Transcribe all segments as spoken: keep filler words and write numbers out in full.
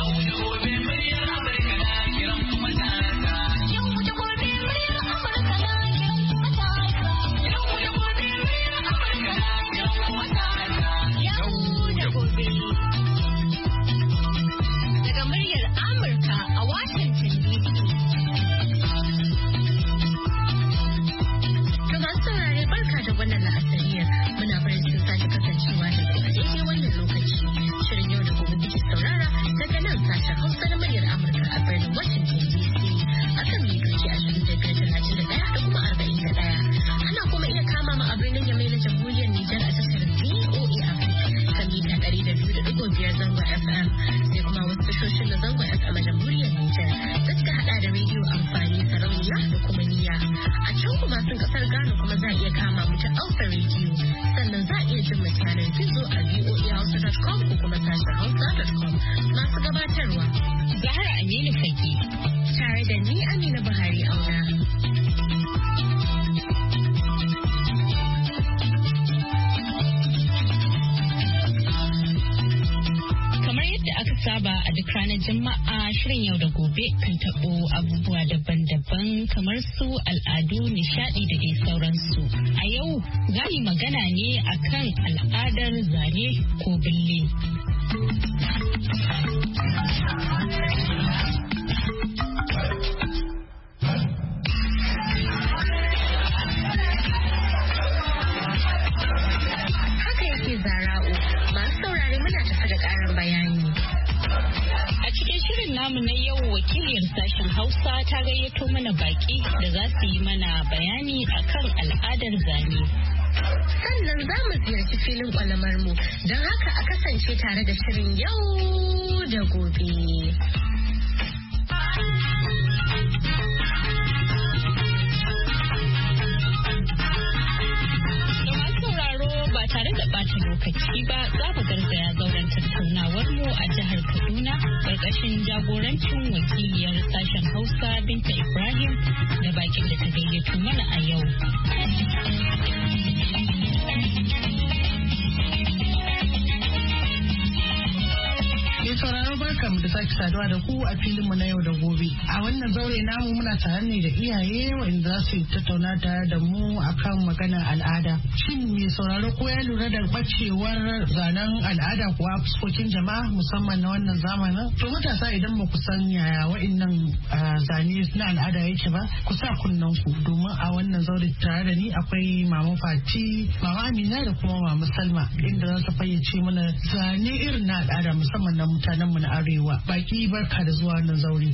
Jama'a shirin yau da gobe kan taɓo abubuwa daban-daban kamar su al'adu, nishaɗi da dai sauransu. A yau za mu magana ne akan al'adar zane ko bille. Haka yake Zara'u, masu saurare muna tafi da ƙarin bayani. Shirin namu na yau wakiliyar sashen Hausa ta gayyato mana baki da za su yi mana bayani akan al'adar zane. Sannan za mu ziyarci filin kwalamar mu don haka a kasance tare da shirin yau da gobe. Tare da ɓata lokaci ba za mu garzaya zauren tattaunawar mu a jihar Kaduna ƙarƙashin jagorancin wakiliyar sashen Hausa Binta Ibrahim da bakin da ta gayyato mana a yau. sauraro barkamu da sake saduwa da ku a filin mu na yau da gobe. A wannan zaure namu muna tare ne da iyaye wanda za su tattauna tare da mu akan maganar al'ada. Shin me sauraro ko ya lura da bacewar zanen al'ada kuwa fuskokin jama'a musamman na wannan zamanin? To matasa idan ba ku san yaya wa'annan zane na al'ada yake ba, ku sa kunnen ku domin a wannan zaure tare da ni akwai Mama Fati, Mama Amina da kuma Mama Salma inda za su fayyace mana zane irin na al'ada musamman na mutanen mu na arewa. Baki barka da zuwa wannan zaure.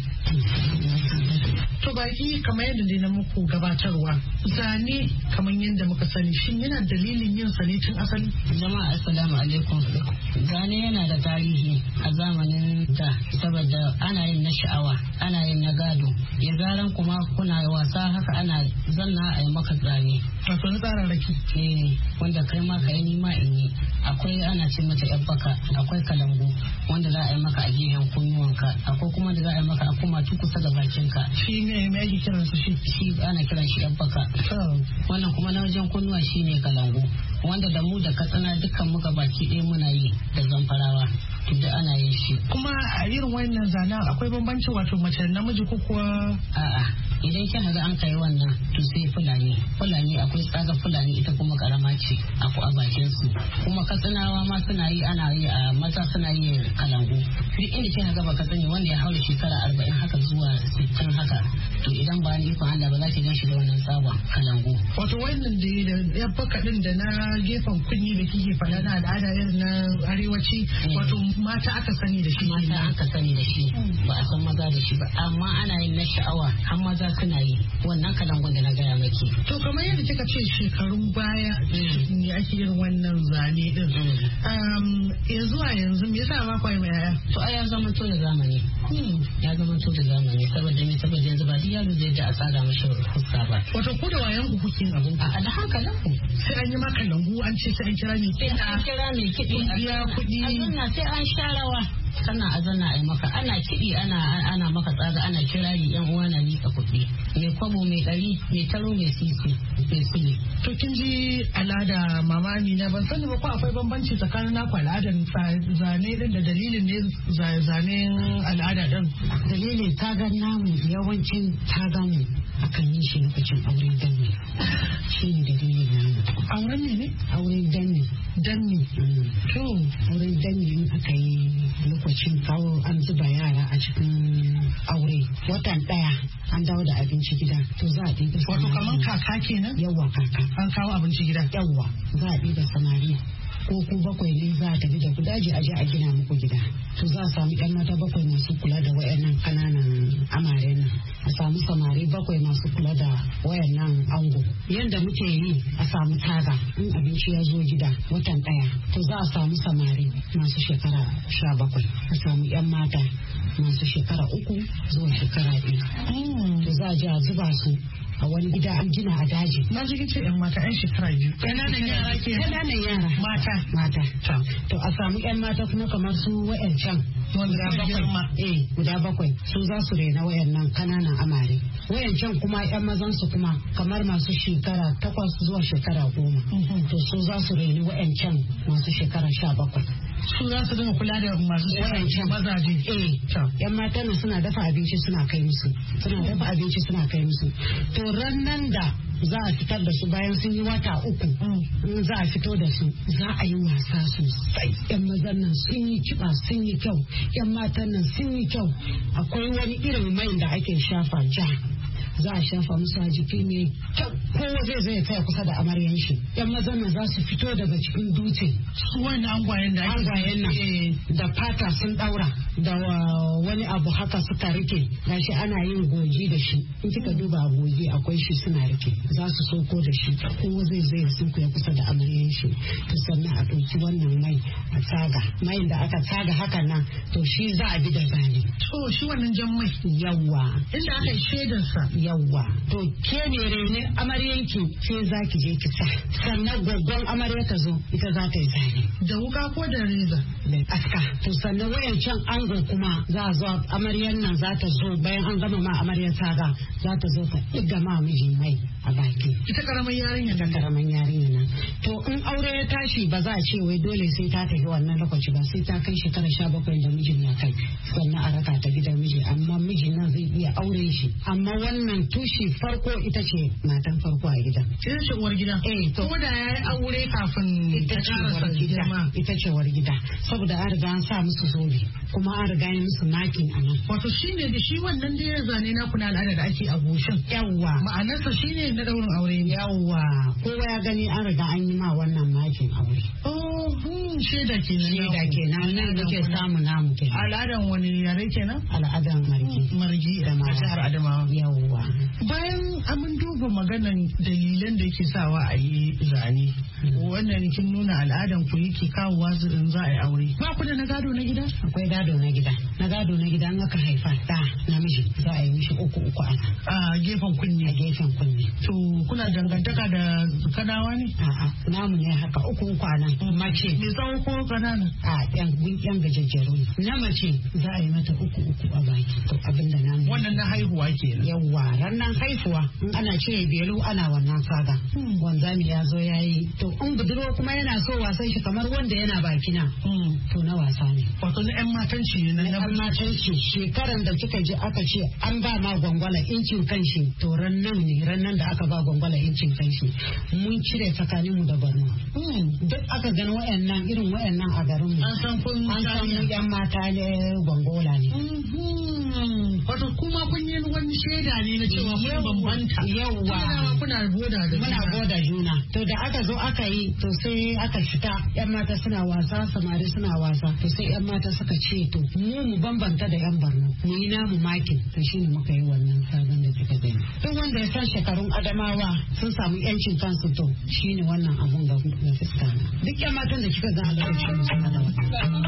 To baki kamar yadda dai na muku gabatarwa, zane kamar yadda muka sani shin yana dalilin yin sa ne tun asali? Jama'a assalamu alaikum. Zane yana da tarihi a zamanin da saboda ana yin na sha'awa, ana yin na gado. Ya zaran kuma kuna wasa haka ana zanna a yi maka zane. Wato na tsararraki. Eh, wanda kai ma ka yi ni ma in yi. Akwai ana ce mata yan baka, akwai kalangu wanda za a yi maka a gehen kunnuwanka, akwai kuma da za a yi maka a kuma kusa da bakinka. Shi ne me ake kiran su shi? Shi ana kiran shi yan baka. Wannan kuma na wajen kunnuwa shi ne kalangu, wanda da mu da katsina dukkan muka baki ɗaya muna yi da zamfarawa. Da ana yin shi. Kuma a irin wannan zana akwai bambanci wato mace namiji ko kuwa? A'a, idan kin ga an kai wannan to sai fulani. Fulani akwai tsaga fulani ita kuma karama ce a ku a bakin su. Kuma katsinawa ma suna yi ana yi a maza suna yi kalangu. Duk inda kin ga baka sani wanda ya haura shekara arba'in haka zuwa sittin haka. To idan ba ni ikon Allah ba za ki gan shi da wannan sabon kalangu. Wato wannan da ya baka din da na gefen kunni da kike faɗa na al'ada irin na arewaci wato mata aka sani da shi. Mata aka sani da shi ba a san maza da shi ba, amma ana yin na sha'awa har maza suna yi wannan kalangun da na gaya maki. To kamar yadda kika ce shekarun baya ne ake yin wannan zane din. Ya zuwa yanzu me yasa ba kwai mai yaya? To ai ya zama to da zamani. Ya zama to da zamani saboda me saboda yanzu ba duk yaro zai da a tsada mashi fuska ba. Wato ku da wayan ku kuke yin abun? A da hankalin ku. Sai an yi maka lambu an ce sai an kira mai kiɗa. An kira mai kiɗi. Biya kuɗi. A sai an sha rawa. sannan a zanna a yi maka ana kiɗi ana ana maka tsaga ana kirari yan uwa na miƙa kuɗi mai kwabo mai ɗari mai taro mai sisi mai sule. To kin ji al'ada mama Amina ban sani ba ko akwai bambanci tsakanin naku al'adar zane din da dalilin ne zanen al'ada din. Dalilin tagan namu yawancin tagan mu akan yi shi lokacin auren danne. Shi ne dalilin namu. Auren ne ne? Auren danne. Danne. To auren danne in aka yi lokacin kawo an zuba yara a cikin aure watan ɗaya an dawo da abinci gida to za a ɗiba samari. Wato kamar kaka kenan? Yawwa kaka. An kawo abinci gida? Yawwa za a ɗiba samari. Ko ku bakwai ne za a tafi da ku daji a je a gina muku gida. To za a samu yan mata bakwai masu kula da wayannan kananan amaren nan. A samu samari bakwai masu kula da wayannan ango. Yanda muke yi a samu taga in abinci ya zo gida watan ɗaya. To za a samu samari masu shekara sha bakwai. A samu yan mata masu shekara uku zuwa shekara biyu. To za a je a zuba su a wani gida an gina a daji. Na ji ce yan mata yan shekara biyu. Ƙananan yara ke. Ƙananan yara. Mata. Mata. To a samu yan mata kuma kamar su wayancan. Guda bakwai. Eh guda bakwai su za su rena wayannan kananan amare. Wayancan kuma yan mazan su kuma kamar masu shekara takwas zuwa shekara goma. To su za su reni wayancan masu shekara sha bakwai. Su za su dinga kula da masu wayancan mazaje. Eh yan matan suna dafa abinci suna kai musu. Suna dafa abinci suna kai musu. To rannan da za a fitar da su bayan sun yi wata uku in za a fito da su za a yi wasa sosai. Yan mazan nan sun yi kiba sun yi kyau, yan matan nan sun yi kyau. Akwai wani irin mai da ake shafa ja za a shafa musu a jiki ne kyau, kowa zai zai kai kusa da amaryan shi. Yan mazan nan za su fito daga cikin dutse. Su wani angwayen da angwayen nan da fata sun daura da wani abu haka suka rike gashi ana yin goji da shi. In kika duba goji akwai shi suna rike za su soko da shi kowa zai zai sun kuya kusa da amaryan shi. To sannan a ɗauki wannan mai a tsaga mai da aka tsaga hakan nan to shi za a bi da zane. To shi wannan jan mai yawwa inda aka yi shaidarsa yawwa to ke ne rene amaryanki ke za ki je ki sa sannan gwaggon amarya ta zo ita za ta yi zane da wuka ko da reza da aska. To sannan wayancan ango kuma za a zo amaryan nan za ta zo bayan an gama ma amaryar taga za ta zo ta ɗiga ma miji mai a baki. Ita karamin yarinya nan karamin yarinya nan. To in aure ya tashi ba za a ce wai dole sai ta tafi wannan lokaci ba sai ta kai shekara sha bakwai da mijin ya kai sannan a raka ta gidan miji amma mijin nan zai iya aure shi amma wannan tushi farko ita ce matan farko a gidan. Ita ce uwar gida. Eh to ko da ya yi aure kafin ita ce uwar gida. Ita ce uwar gida saboda an riga an sa musu zobe kuma an riga an musu makin a nan. Wato shine da shi wannan da ya zane na kuna al'ada da ake a goshin. Yawwa. Ma'anarsa shine na daurin aure. Yawwa kowa ya gani an riga an yi ma wannan makin aure. Oh shaida kenan. Shaida kenan nan muke samu namu kenan. Al'adan wani yare kenan? Al'adan margi. Margi da ma jihar Adamawa. Yawwa. Bayan an duba maganan dalilan da yake sawa a yi zane wannan kin nuna al'adan ku yake kawowa in za a yi aure. Ba ku da na gado na gida? Akwai gado na gida. Na gado na gida an aka haifa da namiji za a yi mishi uku uku a a gefen kunne. A gefen kunne. To kuna dangantaka da kanawa ne? A'a namu ne haka uku uku a nan. Mace. Me tsawo ko kanana? A yan yan gajejjeru. Na mace za a yi mata uku uku a baki. To abinda namu. Wannan na haihuwa kenan. Yawwa ranar haihuwa in ana ce belu ana wannan saga. Wanzami ya zo ya yi. To in budurwa kuma yana so wasan shi kamar wanda yana bakina. To na wasa ne. Wato na 'yan matan shi ne. Na 'yan matan shi shekaran da kika ji aka ce an ba ma gwangwala incin kanshi to rannan ne rannan da aka ba gwangwala incin kanshi mun cire tsakanin mu da Borno. Duk aka gani wayannan irin wayannan a garin mu. An san kun an san mu 'yan mata ne gwangwala ne. Wato kuma kun yi wani shaida ne na cewa mun bambanta. Yawwa. Kuna boda da muna boda juna. To da aka zo aka yi to sai aka fita 'yan mata suna wasa samari suna wasa to sai 'yan mata suka ce to mu mu bambanta da 'yan Borno mu yi namu makin to shine muka yi wannan sabon da kika gani. Duk wanda ya san shekarun Adamawa sun samu yancin kansu to shine wannan abun ga na fuska. Duk 'yan matan da kika ga a lokacin suna da wannan.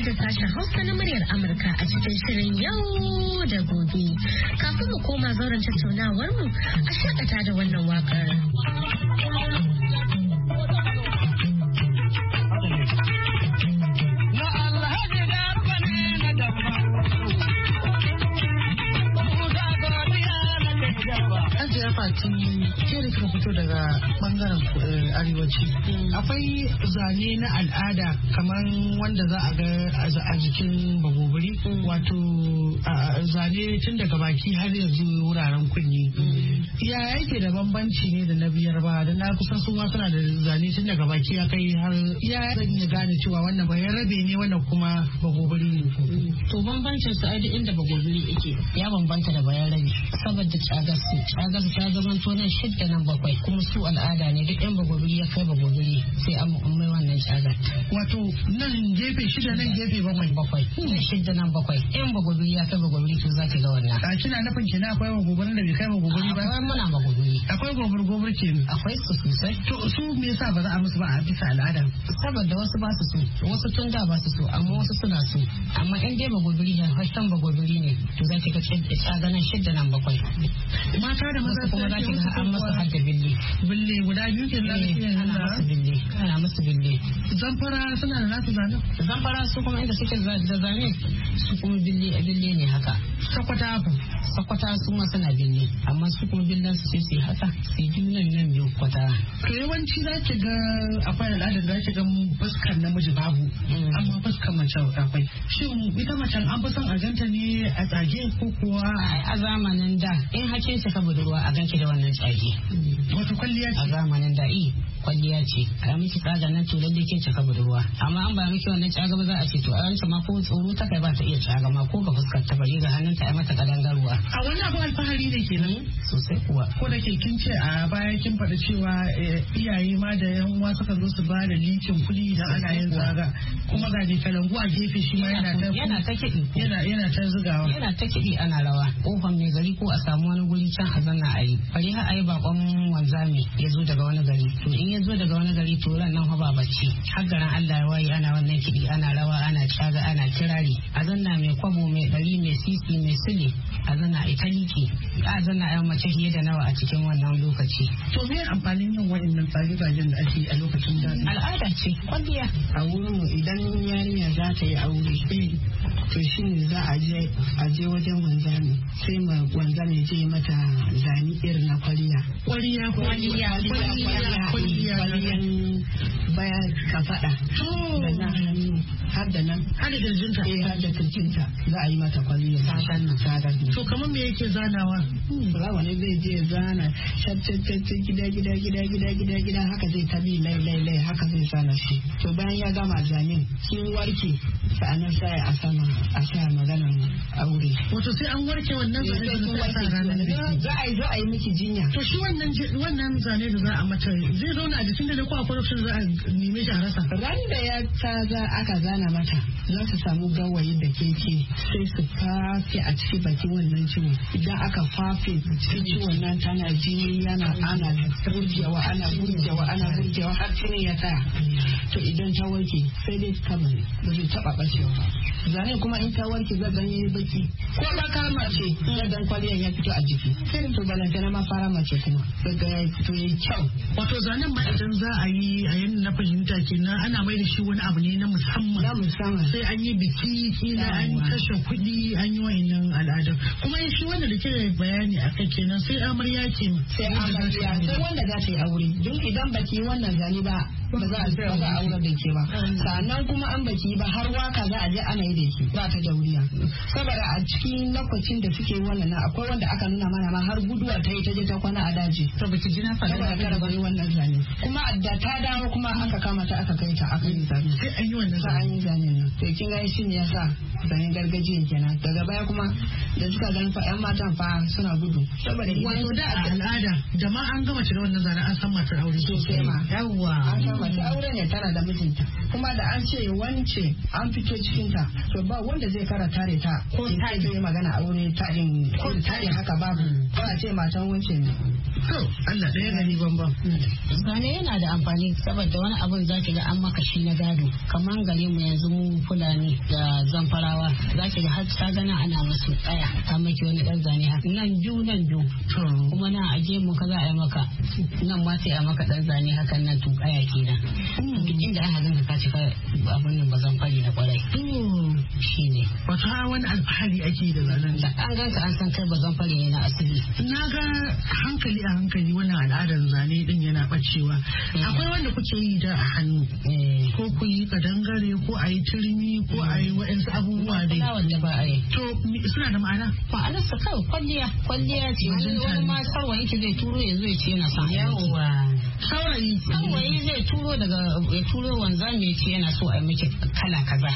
da sashen Hausa na muryar Amurka a cikin shirin yau da gobe. Kafin mu koma zauren tattaunawar mu a shakata da wannan wakar. Hajiya Fati, ke da kika fito daga bangaren arewaci. Akwai zane na al'ada kamar wanda za a ga a jikin bagobiri, wato zane tun daga baki har yanzu wuraren kunni. Ya yake da bambanci ne da na biyar ba, da na kusan su ma suna da zane tun daga baki ya kai har ya zan iya gane cewa wannan bayan rabe ne wannan kuma bagobiri ne. To bambancin su ai duk inda bagobiri yake ya bambanta da bayan rabe saboda cagarsu cagarsu ta zama to nan shidda nan bakwai kuma su al'ada ne duk yan bagobiri ya kai bagobiri sai an mai wannan cagar. Wato nan gefe shida nan gefe bakwai bakwai nan shidda nan bakwai yan bagobiri ya kai bagobiri to za ki ga wannan. A kina nufin kina akwai bagobirin da bai kai bagobiri ba? Akwai muna bagobiri. Akwai gobir gobir kenan. Akwai su sosai. To su me yasa ba za a musu ba a bisa al'ada? Saboda wasu ba su so wasu tun da ba su so amma wasu suna so amma in dai bagobiri ne hassan bagobiri ne to za ki ga cagar nan shidda nan bakwai. Mata da maza kuma za ki ga an masa har da bille. Bille guda biyu ke da ana musu bille. Ana musu bille. Zamfara suna da nasu zane? Zamfara su kuma inda suke da zane su kuma bille bille ne haka. Sakwata haka. Sakwata su ma suna bille amma su kuma billen su sai su yi haka su yi nan nan biyu kwata. To yawanci za ki ga akwai al'adar da ki ga fuskar namiji babu amma fuskar mace akwai. Shin ita macen an fi son a ganta ne a tsage ko kuwa a zamanin da in hakin ka budurwa a ganki da wannan tsage. Wato kwalliya ce? A zamanin da i kwalliya ce a miki tsaga nan to lalle kin cika budurwa amma an ba miki wannan tsaga ba za a ce to a wancan ma ko tsoro ta kai ba ta iya tsaga ma ko ga fuskar ta bari ga hannunta ai mata kadangarwa. A wannan abin alfahari ne kenan sosai kuwa. Ko da ke kin ce a baya kin faɗi cewa iyaye ma da yan uwa suka zo su ba da likin kuɗi idan ana yin zaga kuma ga kalangu a gefe shi ma yana ta yana ta kiɗi yana yana ta zugawa yana ta kiɗi ana rawa kofan mai gari ko a samu wani guri can a zanna a yi bari har a yi bakon wanzami ya zo daga wani gari to in ya zo daga wani gari to ran nan ba bacci har garin Allah ya waye ana wannan kiɗi ana rawa ana caga ana kirari a zanna mai kwabo mai ɗari mai sisi mai sile a zanna a italiki a zanna a mace fiye da nawa a cikin wannan lokaci. To me amfanin yin wa'annan tsage-tsagen da ake a lokacin da al'ada ce kwalliya a wurin mu idan yarinya za ta yi aure to shi ne za a je a je wajen wanzami sai ma wanzami je mata zani irin na kwalliya kwalliya kwalliya kwalliya kwalliyan baya ka faɗa da na hannu har da nan har da kirjinta eh har da kirjinta za a yi mata kwalliya sadan nan sadan to kamar me yake zanawa ba wani zai je zana shaccacce gida gida gida gida gida gida haka zai tabi lai lai lai haka zai sana shi to bayan ya gama zamin kin warke sa'annan sai a sama a sa maganar aure wato sai an warke wannan zane da za a sa ranar biki za a yi za a yi miki jinya to shi wannan wannan zane da za a mata zai zauna a jikin da ko akwai lokacin za a neme shi a rasa ran da ya ta za aka zana mata za su samu gawayi da keke sai su fafe a cikin bakin wannan ciwon idan aka fafe cikin ciwon nan tana jini yana ana burgewa ana burgewa ana burgewa har jini ya tsaya to idan ta warke sai dai kama ba zai taba bacewa ba zane kuma in ta warke zai ganye baki ko ba kama ce zai dan kwaliyan ya fito a jiki sai to balanta na ma fara mace kuma sai ga ya fito yayi kyau wato zanen ma idan za a yi a yanda na fahimta kenan ana mai da shi wani abu ne na musamman na musamman sai an yi biki kila an kashe kuɗi an yi wa'annan al'adun kuma shi wanda da ke bayani a kai kenan sai amarya ke sai amarya sai wanda za ta yi aure don idan baki wannan zane ba ba za a ba za a aure da ke ba sannan kuma an baki ba har waka za a je ana yi da ke ba ta da wuriya saboda a cikin lokacin da suke wannan akwai wanda aka nuna mana ma har guduwa ta yi ta je ta kwana a daji to baki jina fa da kada bari wannan zane kuma da ta dawo kuma aka kama ta aka kai ta aka yi zane sai an yi wannan sai an yi zane nan to kin ga shi ne yasa zanen gargajiya kenan daga baya kuma da suka gani fa yan matan fa suna gudu saboda wato da al'ada da ma an gama cire wannan zane an san matar aure sosai ma yawwa an san matar aure ne tana da mijinta kuma da an ce wance an fito cikin ta to ba wanda zai kara tare ta ko ta yi magana aure tarin ko tarin haka babu ko a ce matan wance ne To Allah ɗaya gari bambam. Zane yana da amfani saboda wani abun za ki ga an maka shi na gado kamar gare mu yanzu mu Fulani da Zamfarawa za ki ga har ta gana ana musu tsaya ta maki wani dan zane haka nan ju nan ju kuma na aje mu ka za a yi maka nan ma sai a maka dan zane hakan nan to kaya kenan duk inda aka ganka ka cika abun nan bazan fari na kwarai shi ne wata wani alfahari ake da zanen da an ganka an san kai bazan fari ne na asali. Na ga hankali a hankali wannan al'adar zane din yana bacewa akwai wanda kuke yi da a hannu ko ku yi kadangare ko a yi turmi ko a yi wa'ansu abubuwa dai wanda ba a yi to suna da ma'ana ma'anar sa kawai kwalliya kwalliya ce wani ma sarwayi ki zai turo ya zo ya ce yana son yawa saurayi saurayi zai turo daga ya turo wanzami ya ce yana so a yi miki kala kaza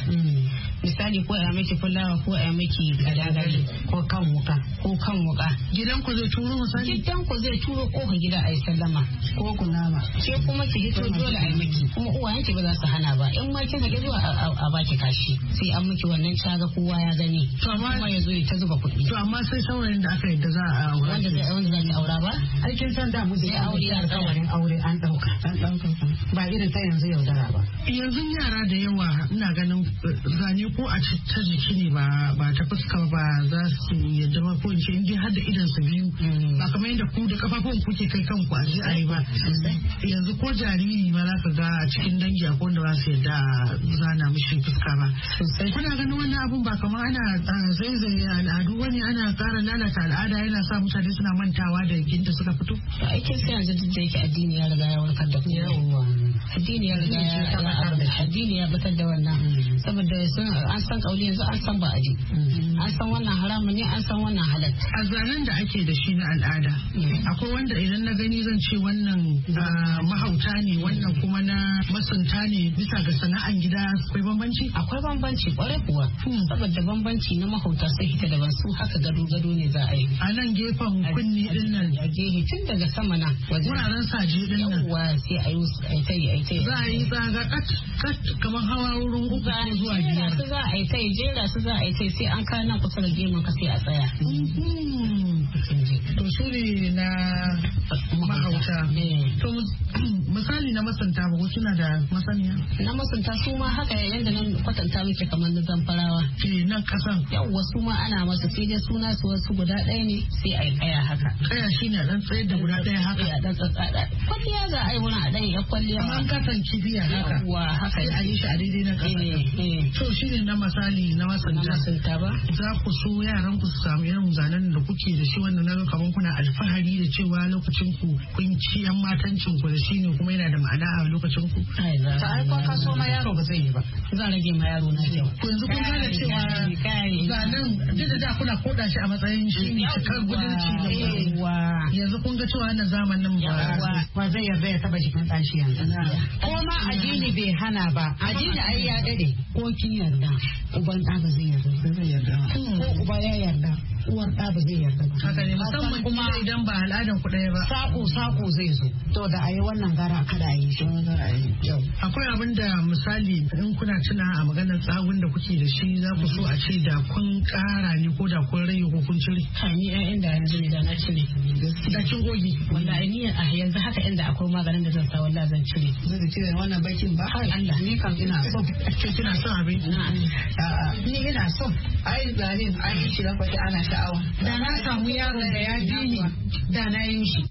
misali ko a yi miki fulawa ko a yi miki kadangare ko kan wuka ko kan wuka gidan ku zai turo misali gidan ku zai turo kofa gida a yi sallama ko kunama ke kuma ki hito dole a yi miki kuma uwayen ki ba za su hana ba in ma kin haƙi zuwa a baki kashi sai an miki wannan caga kowa ya gani kuma ya zo ya ta zuba kuɗi to amma sai saurayin da aka yadda za a aura wanda zai wanda za ta aura ba aikin san da mu sai aure ya tsawarin aure an dauka an dauka ba irin ta yanzu yaudara ba yanzu yara da yawa ina ganin zane ko a ta jiki ne ba ba ta fuska ba za su yadda ba ko in ce in har da idan su biyu ba kamar yadda ku da kafafun kuke kai kanku a je a yi ba yanzu ko jariri ma za ka ga a cikin dangi akwai wanda ba su yadda zana mishi fuska ba kuna ganin wannan abun ba kamar ana zaizaye al'adu wani ana kara lalata al'ada yana sa mutane suna mantawa da inda suka fito aikin sai yanzu duk da yake addini ya riga ya warkar da kowa addini ya riga ya addini ya batar da wannan saboda an san kauli yanzu an san ba aji an san wannan haramun ne an san wannan halal a zanen da ake da shi na al'ada akwai wanda idan na gani zan ce wannan mahauta ne wannan kuma na masunta ne bisa ga sana'an gida akwai bambanci akwai bambanci kwarai kuwa saboda bambanci na mahauta sai hita daban su haka gado gado ne za a yi a nan gefen kunni din nan a gehe tun daga sama na wuraren saje din nan yawa sai a yi ta yi a ta yi za a yi tsaga kat kat kamar hawa wurin uku zuwa biyar su za a yi ta yi jera su za a yi ta sai an kawo nan kusa da gemun ka sai a tsaya to su ne na mahauta to misali na masanta ba suna da masaniya na masanta su ma haka yadda nan kwatanta muke kamar na Zamfarawa ke nan kasan yawwa su ma ana masa sai dai suna su wasu guda ɗaya ne sai a yi kaya haka kaya shine a dan tsayar da guda ɗaya haka a dan tsatsada kwalliya za a yi wurin a ɗan ya kwalliya amma an kasan kibiya haka yawwa haka a yi shi a daidai na kasa to shine na misali na masanta ba za ku so yaran ku su samu irin zanen da kuke da shi wannan na kamar kuna alfahari da cewa lokacin ku kun ci yan matancin ku da shi ne kuma yana da ma'ana a lokacin ku ta aiko ka so ma yaro ba zai yi ba za a rage ma yaro na yau ku yanzu kun gane cewa zanen duk da da kuna koda shi a matsayin shi ne cikar gudunci da yanzu kun ga cewa wannan zamanin ba ba zai yarda ya taba jikin ɗashi yanzu ko ma addini bai hana ba addini ai ya dade ko kin yarda uban ɗa ba zai yarda zai yarda ko uba ya yarda uwar ɗa ba zai yarda ba haka ne musamman kuma idan ba al'adan ku ɗaya ba sako sako zai zo to da ayi wannan gara kada a yi shi akwai abin da misali in kuna tuna a maganar tsawon da kuke da shi za ku so a ce da kun ƙara ne ko da kun rage ko kun cire ni ƴaƴan da yanzu ne da na cire da kin goge wallahi ni a yanzu haka inda akwai maganin da zan sa wallahi zan cire zan cire wannan bakin ba Allah ni kam ina so kina son abin ni ina so ai zanin an yi shi lokaci ana sha'awa da na samu yaron da ya bi ni da na yi shi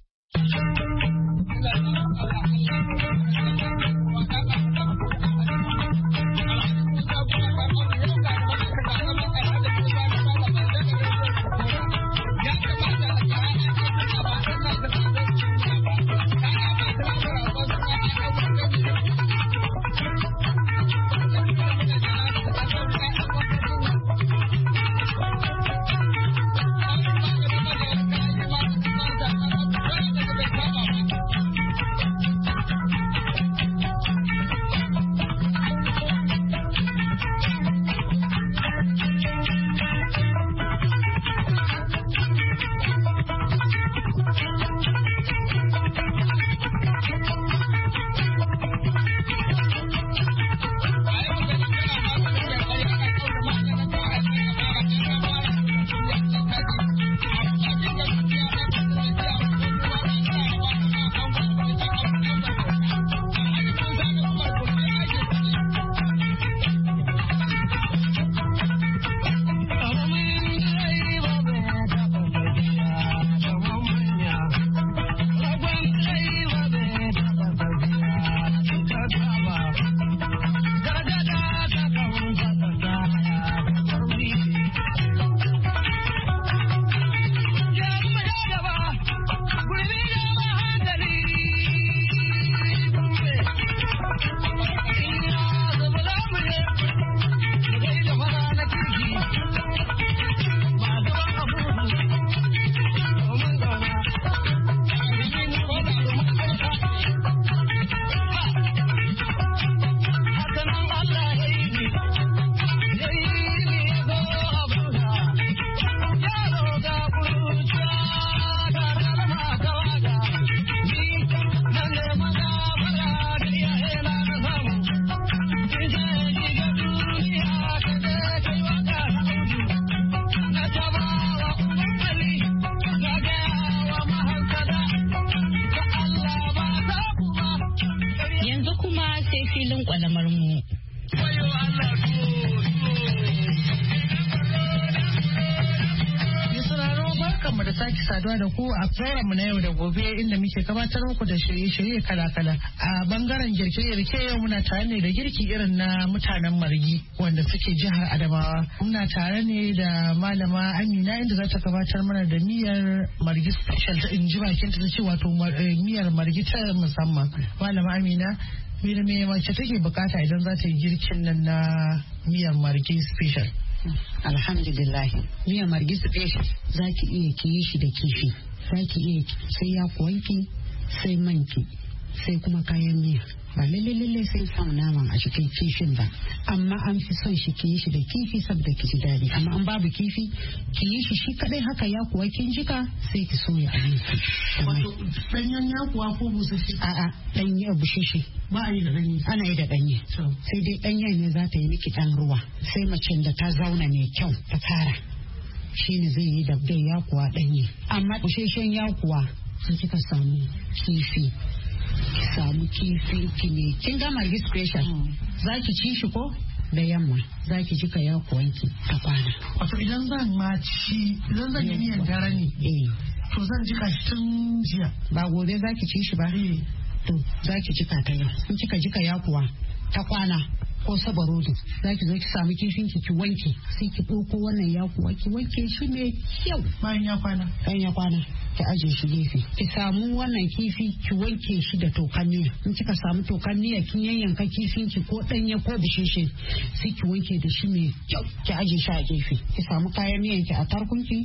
sake saduwa da ku a tsoron mu na yau da gobe inda muke gabatar muku da shirye-shirye kala-kala. A bangaren girke-girke yau muna tare ne da girki irin na mutanen Margi wanda suke jihar Adamawa. Muna tare ne da malama Amina inda za ta gabatar mana da miyar Margi special ta in ji bakin ta ce wato miyar Margi ta musamman. Malama Amina, me da me mace take bukata idan za ta yi girkin nan na miyar Margi special? Alhamdulillah, miya Margi special za ki iya ki yi shi da kifi, za ki iya sai ya kuwanki, sai manki, sai kuma kayan miya. Ba lalle lalle sai samu naman a cikin kifin ba, amma an fi son shi ki yi shi da kifi saboda ki ji daɗi. Amma an babu kifi ki yi shi shi kadai haka ya kuwa kin jika sai ki soya abinci. Wato danyen ya kuwa ko busasshe? A'a, danye bushashe. Ba a yi da danye. Ana yi da danye. Sai dai danyen ne za ta yi miki dan ruwa. Sai macen da ta zauna mai kyau ta fara. Shi ne zai yi da ya kuwa danye. Amma bushashen ya kuwa sai kika samu kifi. Ki samu kifi ki ne kin ga Margi special za ki ci shi ko da yamma za ki jika ya kuwanki ta kwana. Wato idan zan ma ci idan zan yi miyan dare ne eh to zan jika shi tun jiya. Ba gobe za ki ci shi ba eh to za ki jika ta yau. In kika jika ya kuwa ta kwana ko sabarodo za ki zo ki samu kifin ki ki wanke sai ki ɗauko wannan ya kuwa ki wanke shi mai kyau bayan ya kwana bayan ya kwana ki aje shi gefe. Ki samu wannan kifi ki wanke shi da tokan miya. In kika samu tokan miya kin yanyanka kifin ki ko danye ko busheshe sai ki wanke da shi mai kyau ki aje shi a gefe. Ki samu kayan miyan ki a tarkunki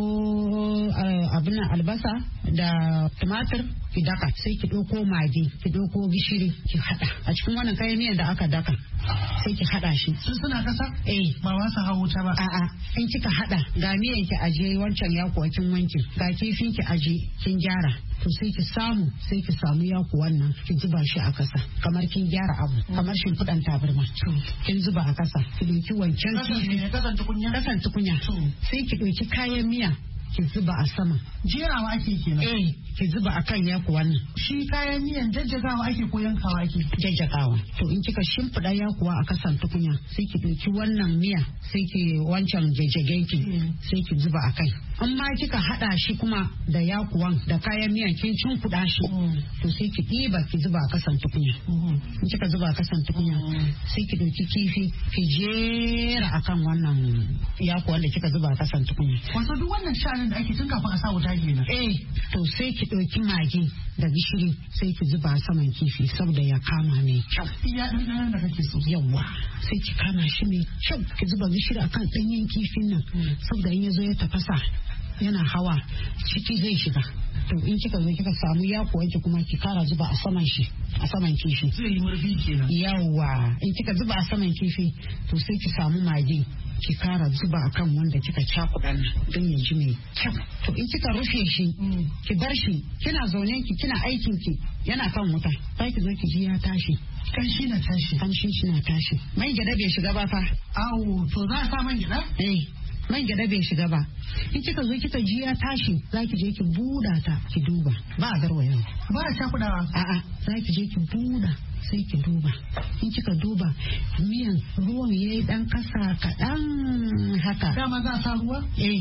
ko abin albasa da tumatir ki daka sai ki ɗauko magi ki ɗauko gishiri ki hada a cikin wannan kayan miyan da aka daka sai ki hada shi. Sun suna kasa? Eh. Ba wa su hawo ta ba. A'a, in kika hada ga miyan ki aje wancan ya kuwa kin wanke ga kifin ki aje kin gyara to sai ki samu sai ki samu yaku wannan ki zuba shi a kasa kamar kin gyara abu kamar shimfiɗan tabarma kin zuba a kasa ki doki wancan kifi kasan tukunya kasan tukunya sai ki doki kayan miya ki zuba a sama. Jerawa ake kenan. Eh, ki zuba a kan yaku wannan. Shi kayan miyan jajjagawa ake ko yankawa ake? Jajjagawa. To in kika shimfiɗa yakuwa a kasan tukunya sai ki ɗauki wannan miya sai ki wancan jajjagen ki sai ki zuba a kai. Amma kika haɗa shi kuma da yakuwan da kayan miyan kin cunkuɗa shi to sai ki ɗiba ki zuba a kasan tukunya. In kika zuba a kasan tukunya sai ki ɗauki kifi ki jera akan wannan yakuwan da kika zuba a kasan tukunya. Wato duk wannan sha'anin da ake tun kafin a sa wuta kenan. Eh, to sai ki ɗauki magi da gishiri sai ki zuba a saman kifi saboda ya kama mai kyau. Iya ɗanɗanon da kake so. Yawwa, sai ki kama shi mai kyau ki zuba gishiri akan ɗanyen kifin nan saboda in ya zo ya tafasa yana hawa ciki zai shiga. To in kika zo kika samu yakuwanki kuma ki kara zuba a saman shi a saman kifi. Zai yi murfi kenan. Yawwa, in kika zuba a saman kifi to sai ki samu magi ki kara zuba akan wanda kika cakuɗa nan don ya ji mai kyau. To in kika rufe shi ki bar shi kina zaune ki kina aikin ki yana kan wuta sai ki zo ki ji ya tashi. Kanshi na tashi. Kanshi shi na tashi. Mai gyaɗa bai shiga ba fa. Awo, to za a sa man gyaɗa? Eh. Man gyaɗa bai shiga ba. In kika zo kika ji ya tashi za ki je ki buɗa ta ki duba. Ba a garwaya. Ba a cakuɗawa. A'a, za ki je ki buɗa sai ki duba. In kika duba miyan ruwan ya yi ɗan kasa kaɗan haka. Dama za a sa ruwa? Eh.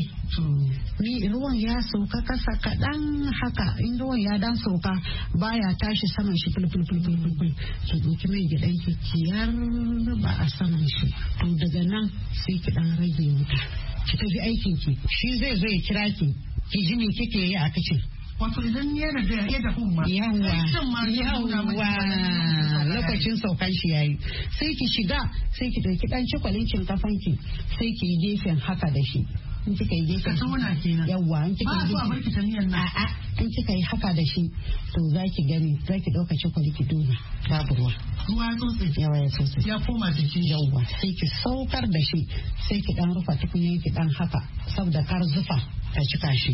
Ni ruwan ya sauka kasa kaɗan haka. In ruwan ya dan sauka baya tashi saman shi fulfulfulfulful. Ki ɗauki mai gyaɗan ki kiyar ba a saman shi. To daga nan sai ki ɗan rage wuta. Ki tafi aikin ki. Shi zai zo ya kira ki. Ki ji me kike yi a kicin. Wato idan yana da ya da kuma. Yawwa. Yawwa. Lokacin saukan shi yayi. Sai ki shiga sai ki dauki dan cikwalin shinkafan ki sai ki yi gefen haka da shi. In kika yi gefen. Ka tona kenan. Yawwa. In kika yi. Ba a barki ta miyan nan. A'a. In kika yi haka da shi to za ki gani za ki dauka cikwali ki duba. Babu ruwa. Ruwa ya tsotse. Yawa ya tsotse. Ya koma jikin. Yawwa. Sai ki saukar da shi sai ki dan rufa tukunyan ki dan haka saboda kar zufa ta cika shi.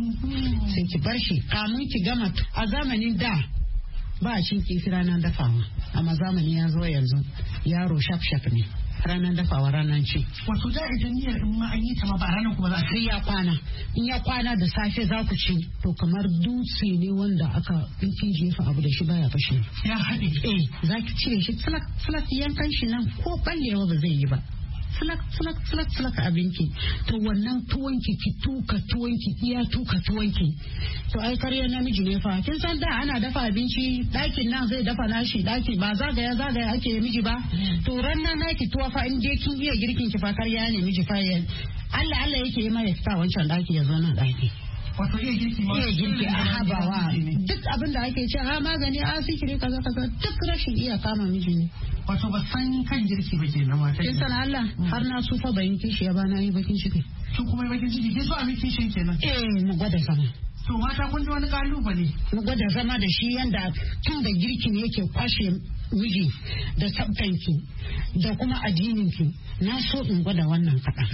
Sai ki bar shi kamun ki gama. A zamanin da ba a cin kifi ranar dafawa amma zamani ya zo yanzu yaro shaf shaf ne ranar dafawa ranar ci. Wato da idan miyar in ma an yi ta ma ba ranar kuma za a sai ya kwana in ya kwana da safe za ku ci to kamar dutse ne wanda aka in kin jefa abu da shi baya fashe. Ya haɗe. Eh za ki cire shi flat flat yankan shi nan ko ballewa ba zai yi ba. sulak sulak sulak sulak abinki to wannan tuwonki ki tuka tuwonki iya tuka tuwonki to ai karya namiji ne fa kin san da ana dafa abinci ɗakin nan zai dafa nashi ɗaki ba zagaya zagaya ake miji ba to ran nan naki tuwa fa in dai kin iya girkin ki fa karya ne miji fa Allah Allah yake yi ma ya fita wancan ɗaki ya zo nan ɗaki. Wato iya girki ma iya girki a habawa duk abin da ake ce a magani a sikiri kaza kaza duk rashin iya kama miji ne. Wato ba san kan girki ba kenan mata. Kin san Allah har na sufa bayin kishi ya bana yi bakin ciki. Kin kuma bakin ciki kin so a miki shin kenan. Eh mu gwada sama. To mata kun ji wani kalubale. Mu gwada zama da shi yanda tun da girkin yake kwashe miji da tsaftanki da kuma addininki na so in gwada wannan kaɗan.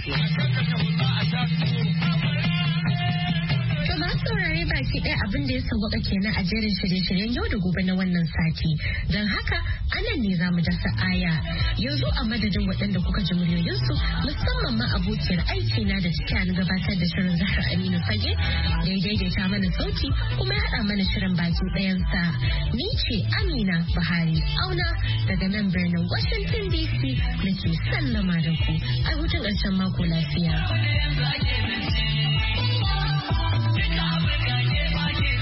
To masu saurare baki ɗaya abin da ya sauwaka kenan a jerin shirye-shiryen yau da gobe na wannan sati. Don haka anan ne za mu dasa aya. Yanzu a madadin waɗanda kuka ji muryoyinsu musamman ma abokiyar aiki na da ciki na gabatar da shirin Zahra Aminu Fage da ya daidaita mana sauti kuma ya haɗa mana shirin baki ɗayansa. Ni ce Amina Buhari Auna daga nan birnin Washington D C da ke sallama da ku. A hutun ƙarshen mako lafiya.